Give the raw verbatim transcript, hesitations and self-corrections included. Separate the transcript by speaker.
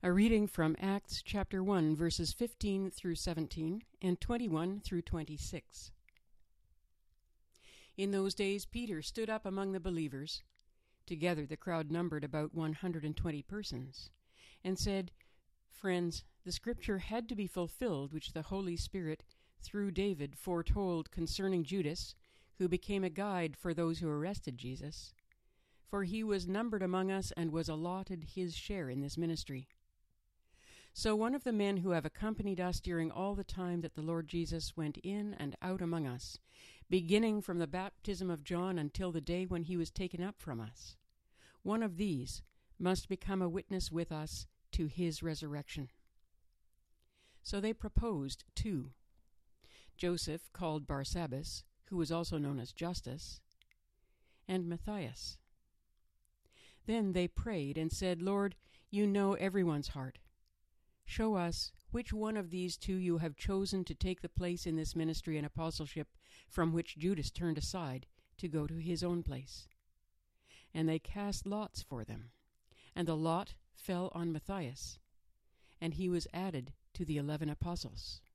Speaker 1: A reading from Acts chapter one, verses fifteen through seventeen and twenty-one through twenty-six. In those days Peter stood up among the believers, together the crowd numbered about one hundred and twenty persons, and said, "Friends, the scripture had to be fulfilled which the Holy Spirit through David foretold concerning Judas, who became a guide for those who arrested Jesus. For he was numbered among us and was allotted his share in this ministry. So one of the men who have accompanied us during all the time that the Lord Jesus went in and out among us, beginning from the baptism of John until the day when he was taken up from us, one of these must become a witness with us to his resurrection." So they proposed two: Joseph, called Barsabbas, who was also known as Justus, and Matthias. Then they prayed and said, "Lord, you know everyone's heart. Show us which one of these two you have chosen to take the place in this ministry and apostleship from which Judas turned aside to go to his own place." And they cast lots for them, and the lot fell on Matthias, and he was added to the eleven apostles.